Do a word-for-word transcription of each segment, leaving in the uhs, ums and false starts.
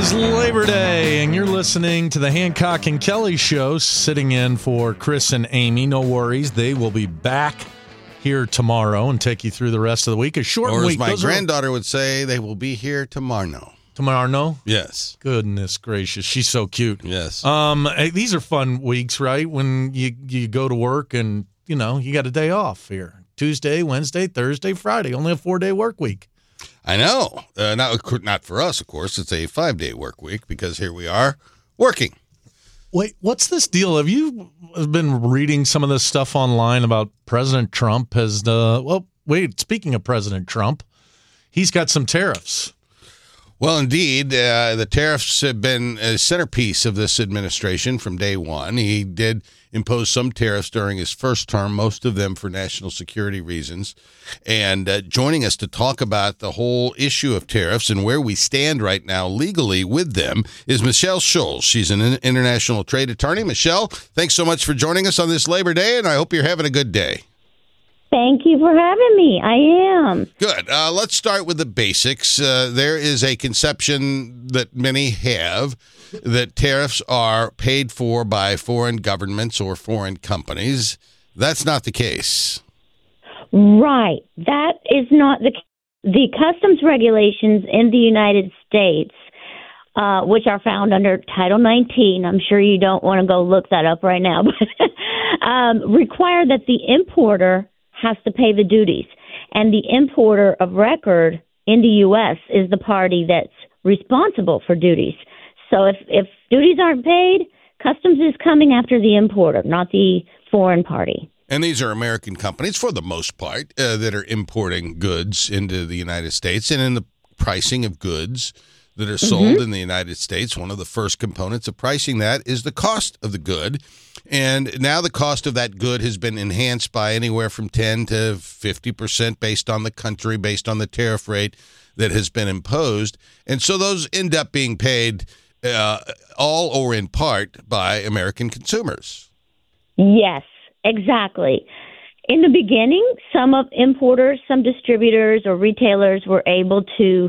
is Labor Day, and you're listening to the Hancock and Kelly Show, sitting in for Chris and Amy. No worries. They will be back here tomorrow and take you through the rest of the week. A short or week. Or as my Those granddaughter are... would say, they will be here tomorrow. Tomorrow, no? Yes. Goodness gracious. She's so cute. Yes. Um, these are fun weeks, right? When you, you go to work and, you know, you got a day off here. Tuesday, Wednesday, Thursday, Friday. Only a four-day work week. I know. Uh, not, not for us, of course. It's a five-day work week because here we are working. Wait, what's this deal? Have you been reading some of this stuff online about President Trump has the, well, wait, speaking of President Trump, he's got some tariffs. Well, indeed, uh, the tariffs have been a centerpiece of this administration from day one. He did impose some tariffs during his first term, most of them for national security reasons. And uh, joining us to talk about the whole issue of tariffs and where we stand right now legally with them is Michelle Schulz. She's an international trade attorney. Michelle, thanks so much for joining us on this Labor Day, and I hope you're having a good day. Thank you for having me. I am. Good. Uh, let's start with the basics. Uh, there is a conception that many have that tariffs are paid for by foreign governments or foreign companies. That's not the case. Right. That is not the the customs regulations in the United States, uh, which are found under Title nineteen. I'm sure you don't want to go look that up right now, but um, require that the importer has to pay the duties. And the importer of record in the U S is the party that's responsible for duties. So if, if duties aren't paid, customs is coming after the importer, not the foreign party. And these are American companies, for the most part, uh, that are importing goods into the United States. And in the pricing of goods that are sold mm-hmm. in the United States, one of the first components of pricing that is the cost of the good. And now the cost of that good has been enhanced by anywhere from ten to fifty percent based on the country, based on the tariff rate that has been imposed. And so those end up being paid uh, all or in part by American consumers. Yes, exactly. In the beginning, some of importers, some distributors or retailers were able to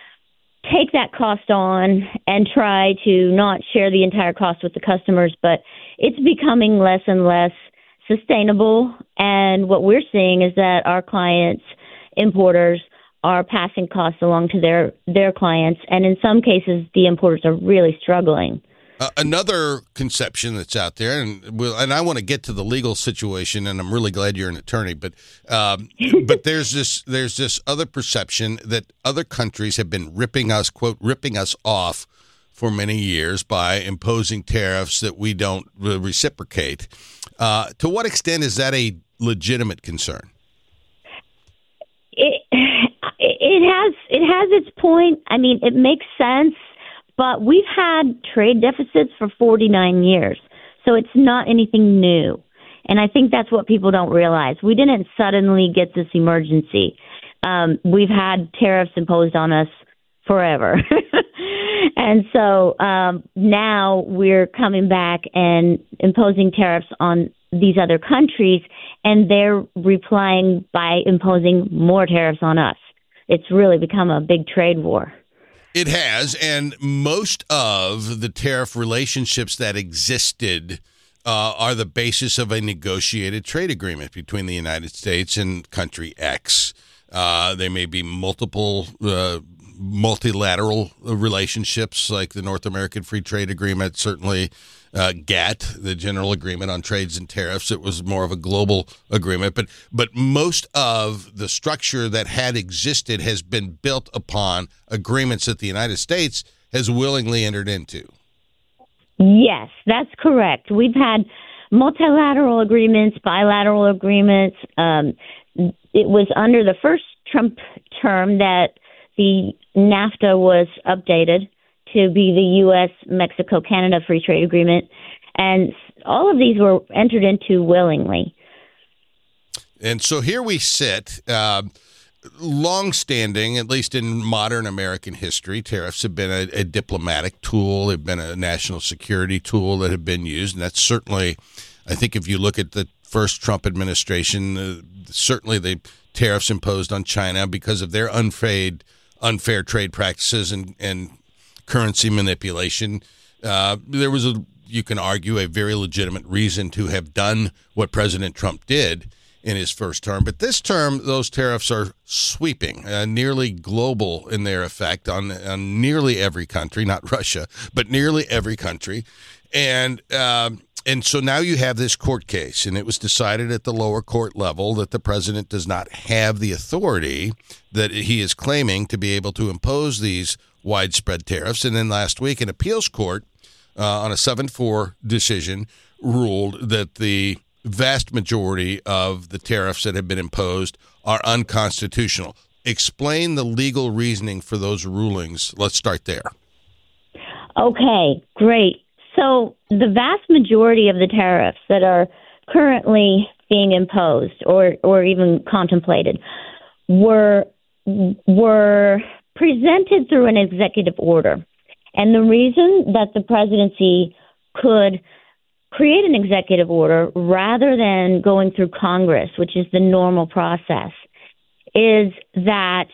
take that cost on and try to not share the entire cost with the customers, but it's becoming less and less sustainable. And what we're seeing is that our clients, importers, are passing costs along to their, their clients. And in some cases, the importers are really struggling. Uh, another conception that's out there, and we'll, and I want to get to the legal situation, and I'm really glad you're an attorney, but um, but there's this there's this other perception that other countries have been ripping us, quote, ripping us off for many years by imposing tariffs that we don't uh, reciprocate. Uh, to what extent is that a legitimate concern? It it has it has its point. I mean, it makes sense. But we've had trade deficits for forty-nine years, so it's not anything new. And I think that's what people don't realize. We didn't suddenly get this emergency. Um, we've had tariffs imposed on us forever. And so um, now we're coming back and imposing tariffs on these other countries, and they're replying by imposing more tariffs on us. It's really become a big trade war. It has, and most of the tariff relationships that existed uh, are the basis of a negotiated trade agreement between the United States and country X. Uh, there may be multiple uh, multilateral relationships like the North American Free Trade Agreement, certainly uh, G A T T, the General Agreement on Trades and Tariffs. It was more of a global agreement, but but most of the structure that had existed has been built upon agreements that the United States has willingly entered into. Yes, that's correct. We've had multilateral agreements, bilateral agreements. Um, it was under the first Trump term that the NAFTA was updated to be the U S Mexico Canada Free Trade Agreement. And all of these were entered into willingly. And so here we sit, uh, longstanding, at least in modern American history, tariffs have been a, a diplomatic tool. They've been a national security tool that have been used. And that's certainly, I think if you look at the first Trump administration, uh, certainly the tariffs imposed on China because of their unfair, unfair trade practices and, and currency manipulation. Uh, there was a, you can argue, a very legitimate reason to have done what President Trump did in his first term. But this term, those tariffs are sweeping, uh, nearly global in their effect on, on nearly every country, not Russia, but nearly every country. And um, and so now you have this court case, and it was decided at the lower court level that the president does not have the authority that he is claiming to be able to impose these widespread tariffs. And then last week, an appeals court uh, on a seven four decision ruled that the vast majority of the tariffs that have been imposed are unconstitutional. Explain the legal reasoning for those rulings. Let's start there. Okay, great. So the vast majority of the tariffs that are currently being imposed or, or even contemplated were were presented through an executive order. And the reason that the presidency could create an executive order rather than going through Congress, which is the normal process, is that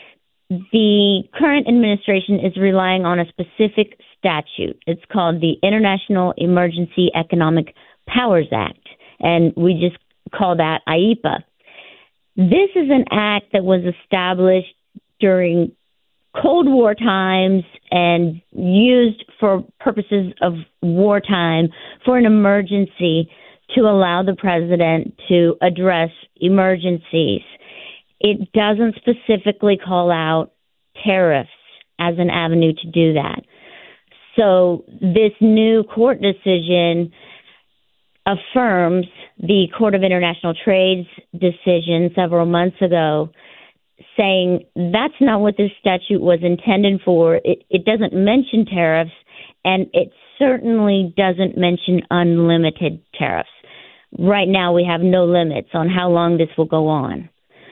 the current administration is relying on a specific statute. It's called the International Emergency Economic Powers Act, and we just call that I E P A. This is an act that was established during Cold War times and used for purposes of wartime for an emergency to allow the president to address emergencies. It doesn't specifically call out tariffs as an avenue to do that. So this new court decision affirms the Court of International Trade's decision several months ago, saying that's not what this statute was intended for. It, it doesn't mention tariffs, and it certainly doesn't mention unlimited tariffs. Right now, we have no limits on how long this will go on.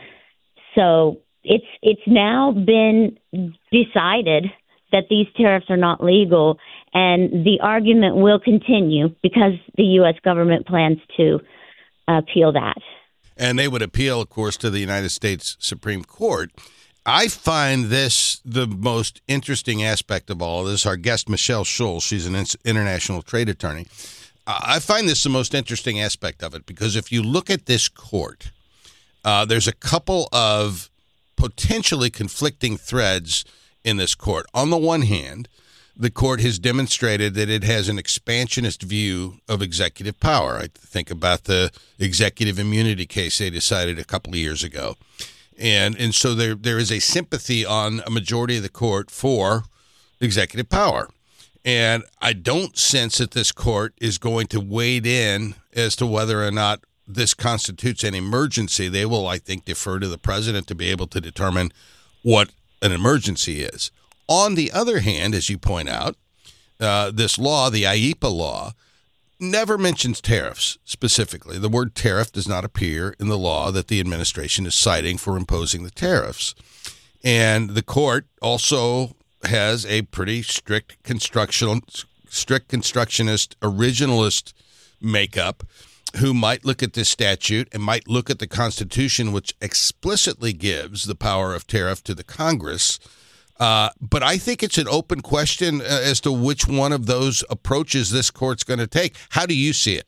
So it's it's now been decided that these tariffs are not legal, and the argument will continue because the U S government plans to appeal that. And they would appeal, of course, to the United States Supreme Court. I find this the most interesting aspect of all of this. Our guest, Michelle Schulz, she's an international trade attorney. I find this the most interesting aspect of it because if you look at this court, uh, there's a couple of potentially conflicting threads in this court. On the one hand, the court has demonstrated that it has an expansionist view of executive power. I think about the executive immunity case they decided a couple of years ago. And and so there there is a sympathy on a majority of the court for executive power. And I don't sense that this court is going to wade in as to whether or not this constitutes an emergency. They will, I think, defer to the president to be able to determine what an emergency is. On the other hand, as you point out, uh, this law, the I E P A law, never mentions tariffs specifically. The word tariff does not appear in the law that the administration is citing for imposing the tariffs. And the court also has a pretty strict construction, strict constructionist, originalist makeup who might look at this statute and might look at the Constitution, which explicitly gives the power of tariff to the Congress. Uh, but I think it's an open question uh, as to which one of those approaches this court's going to take. How do you see it?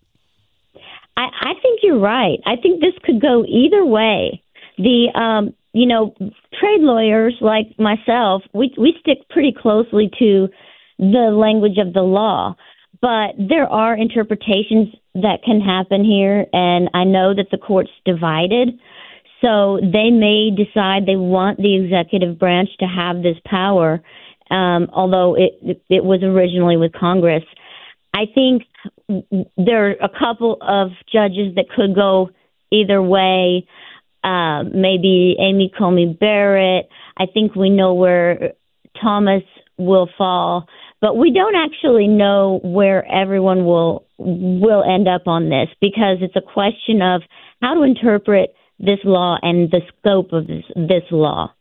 I, I think you're right. I think this could go either way. The, um, you know, trade lawyers like myself, we we stick pretty closely to the language of the law. But there are interpretations that can happen here, and I know that the court's divided. So they may decide they want the executive branch to have this power, um, although it it was originally with Congress. I think there are a couple of judges that could go either way. Uh, maybe Amy Coney Barrett. I think we know where Thomas will fall, but we don't actually know where everyone will will end up on this because it's a question of how to interpret this law and the scope of this, this law.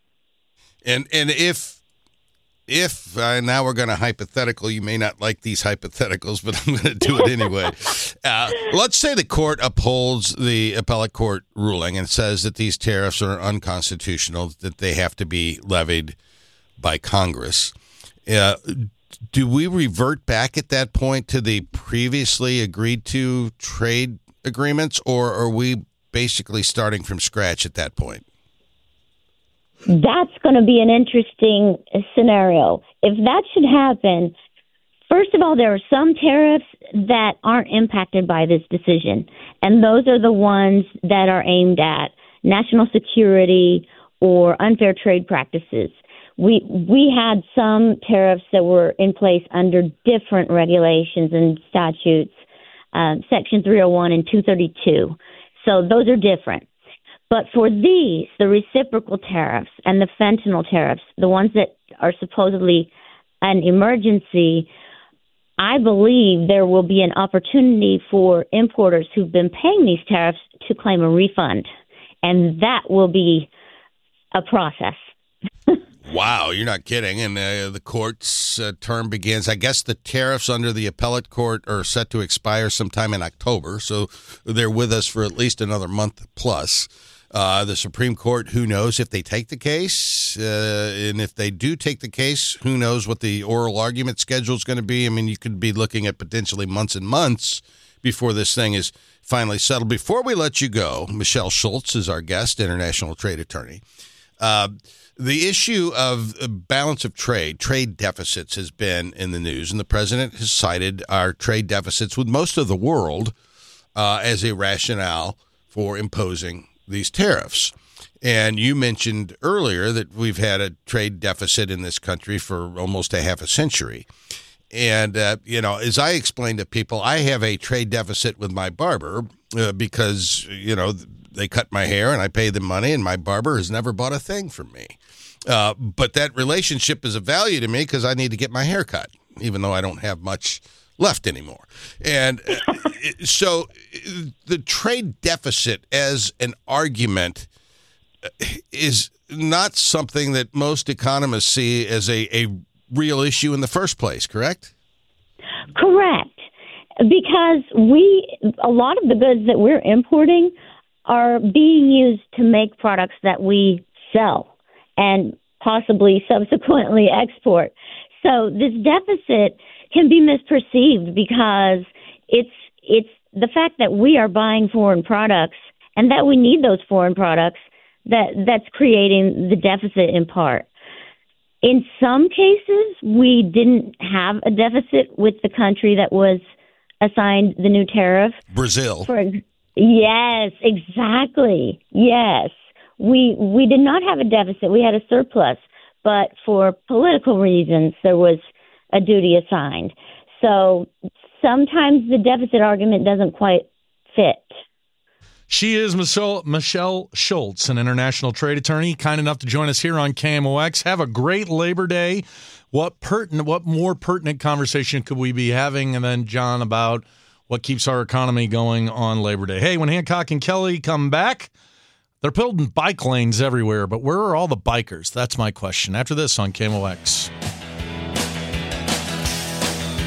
And and if if uh, now we're going to hypothetical, you may not like these hypotheticals, but I'm going to do it anyway. uh, let's say the court upholds the appellate court ruling and says that these tariffs are unconstitutional, that they have to be levied by Congress. Uh, do we revert back at that point to the previously agreed to trade agreements, or are we basically starting from scratch at that point? That's going to be an interesting scenario. If that should happen, first of all, there are some tariffs that aren't impacted by this decision, and those are the ones that are aimed at national security or unfair trade practices. We we had some tariffs that were in place under different regulations and statutes, um, Section three oh one and two thirty-two. So those are different. But for these, the reciprocal tariffs and the fentanyl tariffs, the ones that are supposedly an emergency, I believe there will be an opportunity for importers who've been paying these tariffs to claim a refund. And that will be a process. Wow, you're not kidding. And uh, the court's uh, term begins. I guess the tariffs under the appellate court are set to expire sometime in October, so they're with us for at least another month plus. Uh, the Supreme Court, who knows if they take the case, uh, and if they do take the case, who knows what the oral argument schedule is going to be. I mean, you could be looking at potentially months and months before this thing is finally settled. Before we let you go, Michelle Schultz is our guest, international trade attorney. Uh, the issue of balance of trade, trade deficits has been in the news, and the president has cited our trade deficits with most of the world uh, as a rationale for imposing these tariffs. And you mentioned earlier that we've had a trade deficit in this country for almost a half a century. And, uh, you know, as I explained to people, I have a trade deficit with my barber uh, because, you know, they cut my hair and I pay them money, and my barber has never bought a thing from me. Uh, but that relationship is of value to me because I need to get my hair cut, even though I don't have much left anymore. And uh, so the trade deficit as an argument is not something that most economists see as a, a real issue in the first place, correct? Correct. Because we, a lot of the goods that we're importing are being used to make products that we sell and possibly subsequently export. So this deficit can be misperceived because it's it's the fact that we are buying foreign products and that we need those foreign products that that's creating the deficit in part. In some cases, we didn't have a deficit with the country that was assigned the new tariff. Brazil. For, yes, exactly. Yes. We we did not have a deficit. We had a surplus. But for political reasons, there was a duty assigned. So sometimes the deficit argument doesn't quite fit. She is Michelle, Michelle Schultz, an international trade attorney, kind enough to join us here on K M O X. Have a great Labor Day. What pertinent, what more pertinent conversation could we be having, and then John, about what keeps our economy going on Labor Day? Hey, when Hancock and Kelly come back, they're building bike lanes everywhere, but where are all the bikers? That's my question. After this on K M O X.